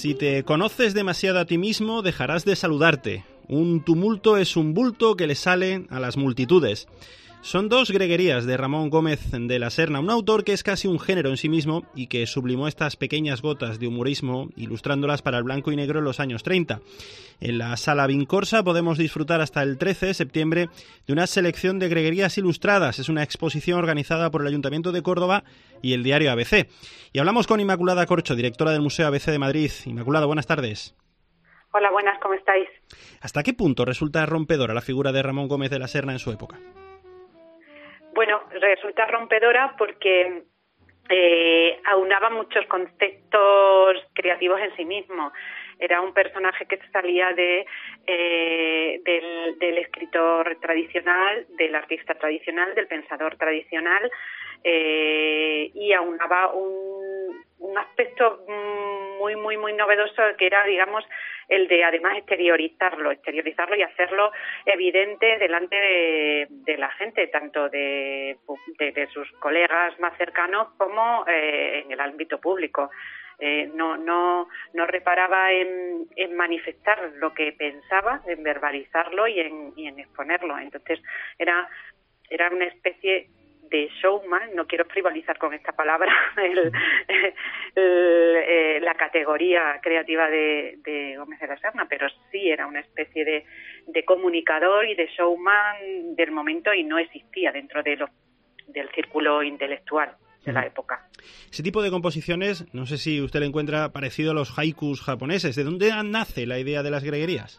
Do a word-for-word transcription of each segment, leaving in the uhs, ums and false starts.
Si te conoces demasiado a ti mismo, dejarás de saludarte. Un tumulto es un bulto que le sale a las multitudes. Son dos greguerías de Ramón Gómez de la Serna, un autor que es casi un género en sí mismo y que sublimó estas pequeñas gotas de humorismo ilustrándolas para el blanco y negro en los años treinta. En la Sala Vincorsa podemos disfrutar hasta el trece de septiembre de una selección de greguerías ilustradas. Es una exposición organizada por el Ayuntamiento de Córdoba y el diario A B C. Y hablamos con Inmaculada Corcho, directora del Museo A B C de Madrid. Inmaculada, buenas tardes. Hola, buenas, ¿cómo estáis? ¿Hasta qué punto resulta rompedora la figura de Ramón Gómez de la Serna en su época? Bueno, resulta rompedora porque eh, aunaba muchos conceptos creativos en sí mismo. Era un personaje que salía de eh, del, del escritor tradicional, del artista tradicional, del pensador tradicional, eh, y aunaba un, un aspecto muy, muy, muy novedoso que era, digamos, el de además exteriorizarlo, exteriorizarlo y hacerlo evidente delante de, de la gente, tanto de, de, de sus colegas más cercanos como eh, en el ámbito público. Eh, no, no, no reparaba en, en manifestar lo que pensaba, en verbalizarlo y en, y en exponerlo. Entonces era, era una especie de showman, no quiero frivolizar con esta palabra, el, el, el, la categoría creativa de, de Gómez de la Serna, pero sí era una especie de, de comunicador y de showman del momento y no existía dentro de lo, del círculo intelectual de la época. Ese tipo de composiciones, no sé si usted le encuentra parecido a los haikus japoneses. ¿De dónde nace la idea de las greguerías?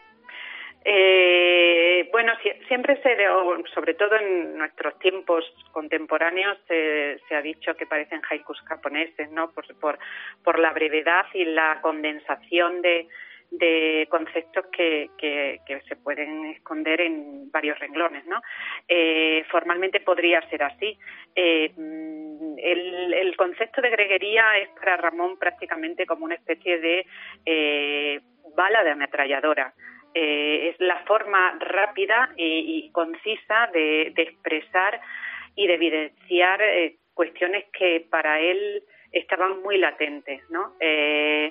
Eh, bueno, si, siempre se, sobre todo en nuestros tiempos contemporáneos, se, se ha dicho que parecen haikus japoneses, ¿no? Por, por, por la brevedad y la condensación de, de conceptos que, que, que se pueden esconder en varios renglones, ¿no? Eh, formalmente podría ser así. Eh, el, el concepto de greguería es para Ramón prácticamente como una especie de eh, bala de ametralladora. Eh, es la forma rápida y, y concisa de, de expresar y de evidenciar eh, cuestiones que para él estaban muy latentes, ¿no? Eh,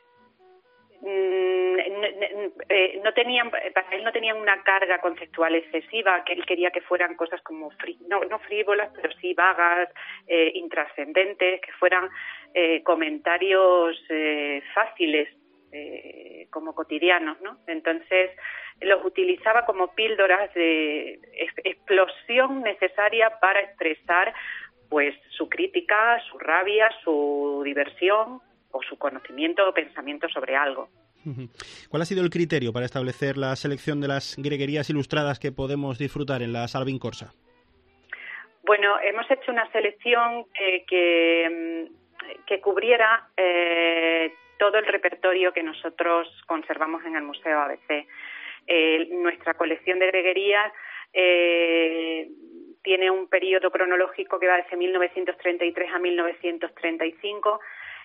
Eh, no tenían, para él no tenían una carga conceptual excesiva, que él quería que fueran cosas como frí, no, no frívolas, pero sí vagas, eh, intrascendentes, que fueran eh, comentarios eh, fáciles, eh, como cotidianos, ¿no? Entonces los utilizaba como píldoras de explosión necesaria para expresar pues su crítica, su rabia, su diversión o su conocimiento o pensamiento sobre algo. ¿Cuál ha sido el criterio para establecer la selección de las greguerías ilustradas que podemos disfrutar en la Sala Vincorsa? Bueno, hemos hecho una selección que, que, que cubriera eh, todo el repertorio que nosotros conservamos en el Museo A B C. Eh, nuestra colección de greguerías eh, tiene un periodo cronológico que va desde mil novecientos treinta y tres a mil novecientos treinta y cinco.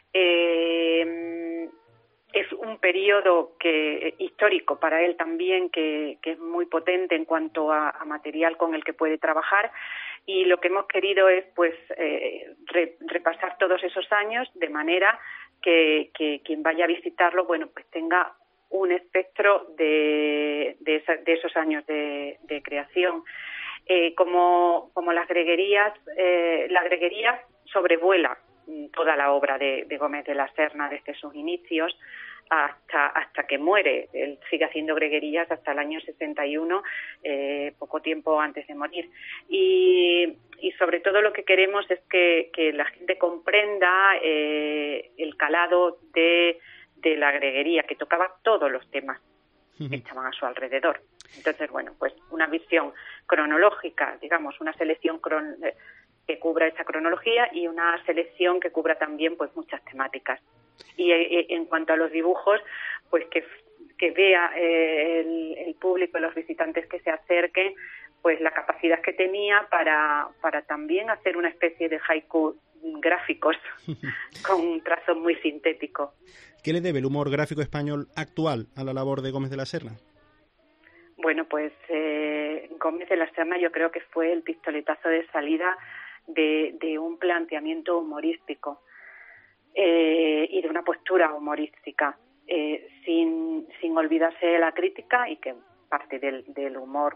Eh, es un periodo que histórico para él también, que, que es muy potente en cuanto a, a material con el que puede trabajar, y lo que hemos querido es pues eh, re, repasar todos esos años de manera que, que quien vaya a visitarlo bueno pues tenga un espectro de, de, esa, de esos años de, de creación. Eh, como, como las greguerías, eh, la greguería sobrevuela toda la obra de, de Gómez de la Serna desde sus inicios hasta hasta que muere. Él sigue haciendo greguerías hasta el año sesenta y uno, eh, poco tiempo antes de morir. Y, y sobre todo lo que queremos es que, que la gente comprenda eh, el calado de, de la greguería, que tocaba todos los temas que estaban a su alrededor. Entonces, bueno, pues una visión cronológica, digamos, una selección cron que cubra esa cronología y una selección que cubra también pues muchas temáticas. Y eh, en cuanto a los dibujos, pues que, que vea eh, el, el público, los visitantes que se acerquen, pues la capacidad que tenía para, para también hacer una especie de haiku gráficos con un trazo muy sintético. ¿Qué le debe el humor gráfico español actual a la labor de Gómez de la Serna? Bueno, pues eh, Gómez de la Serna yo creo que fue el pistoletazo de salida de, de un planteamiento humorístico. eh, y de una postura humorística, eh, sin, sin olvidarse de la crítica, y que parte del, del humor,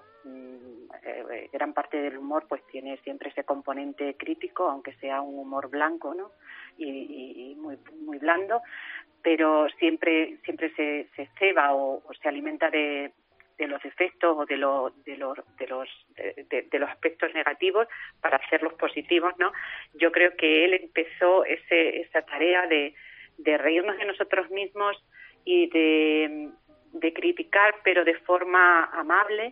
eh, gran parte del humor, pues tiene siempre ese componente crítico, aunque sea un humor blanco, ¿no? Y, y, y muy, muy blando, pero siempre, siempre se, se ceba o, o se alimenta de de los defectos o de, lo, de los de los de, de, de los aspectos negativos para hacerlos positivos, ¿no? Yo creo que él empezó ese, esa tarea de, de reírnos de nosotros mismos y de, de criticar, pero de forma amable,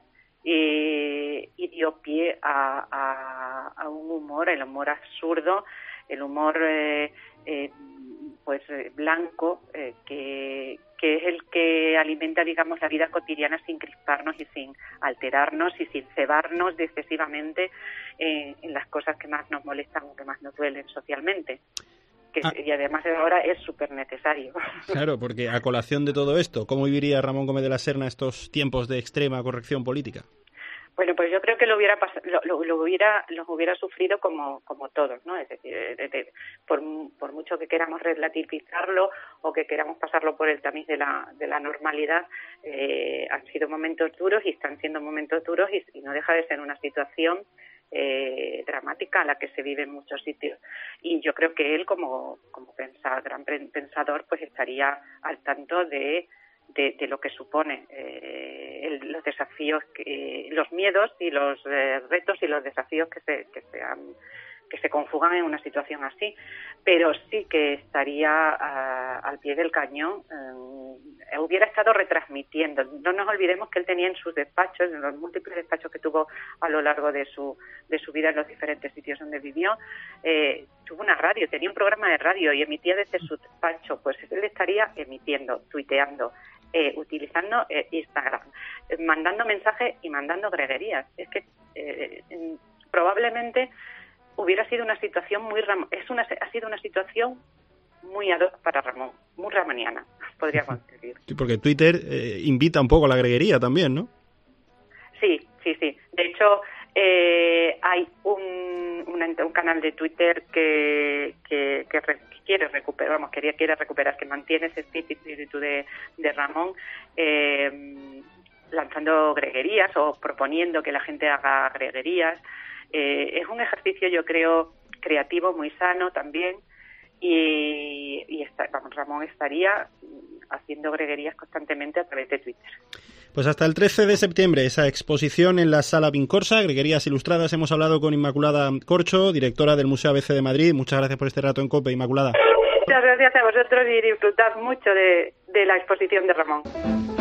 eh, y dio pie a, a, a un humor, el humor absurdo, el humor eh, eh, pues eh, blanco, eh, que, que es el que alimenta, digamos, la vida cotidiana sin crisparnos y sin alterarnos y sin cebarnos excesivamente eh, en las cosas que más nos molestan o que más nos duelen socialmente. Que, ah. Y además ahora es súper necesario. Claro, porque a colación de todo esto, ¿cómo viviría Ramón Gómez de la Serna estos tiempos de extrema corrección política? Bueno, pues yo creo que lo hubiera pas- lo, lo, lo hubiera los hubiera sufrido como como todos, ¿no? Es decir, de, de, de, por, por mucho que queramos relativizarlo o que queramos pasarlo por el tamiz de la de la normalidad, eh, han sido momentos duros y están siendo momentos duros y, y no deja de ser una situación eh, dramática a la que se vive en muchos sitios. Y yo creo que él, como como pensa, gran pensador, pues estaría al tanto de De, de lo que supone eh, el, los desafíos, que, los miedos y los eh, retos y los desafíos que se que se, han, que se conjugan en una situación así, pero sí que estaría a, al pie del cañón, eh, hubiera estado retransmitiendo. No nos olvidemos que él tenía en sus despachos, en los múltiples despachos que tuvo a lo largo de su de su vida en los diferentes sitios donde vivió, eh, tuvo una radio, tenía un programa de radio y emitía desde su despacho. Pues él estaría emitiendo, tuiteando, Eh, utilizando eh, Instagram, eh, mandando mensajes y mandando greguerías. Es que eh, eh, probablemente hubiera sido una situación muy ram- es una ha sido una situación muy ad hoc para Ramón, muy ramoniana, podríamos decir. Sí, porque Twitter eh, invita un poco a la greguería también, ¿no? Sí, sí, sí. De hecho, eh, hay un, una, un canal de Twitter que que, que re- quiere recuperar, vamos, quería, quiere recuperar, que mantiene ese espíritu de, de Ramón, eh, lanzando greguerías o proponiendo que la gente haga greguerías. Eh, es un ejercicio, yo creo, creativo, muy sano también, y, y está, vamos, Ramón estaría haciendo greguerías constantemente a través de Twitter. Pues hasta el trece de septiembre, esa exposición en la Sala Pincorsa, Greguerías Ilustradas. Hemos hablado con Inmaculada Corcho, directora del Museo A B C de Madrid. Muchas gracias por este rato en COPE, Inmaculada. Muchas gracias a vosotros y disfrutad mucho de, de la exposición de Ramón.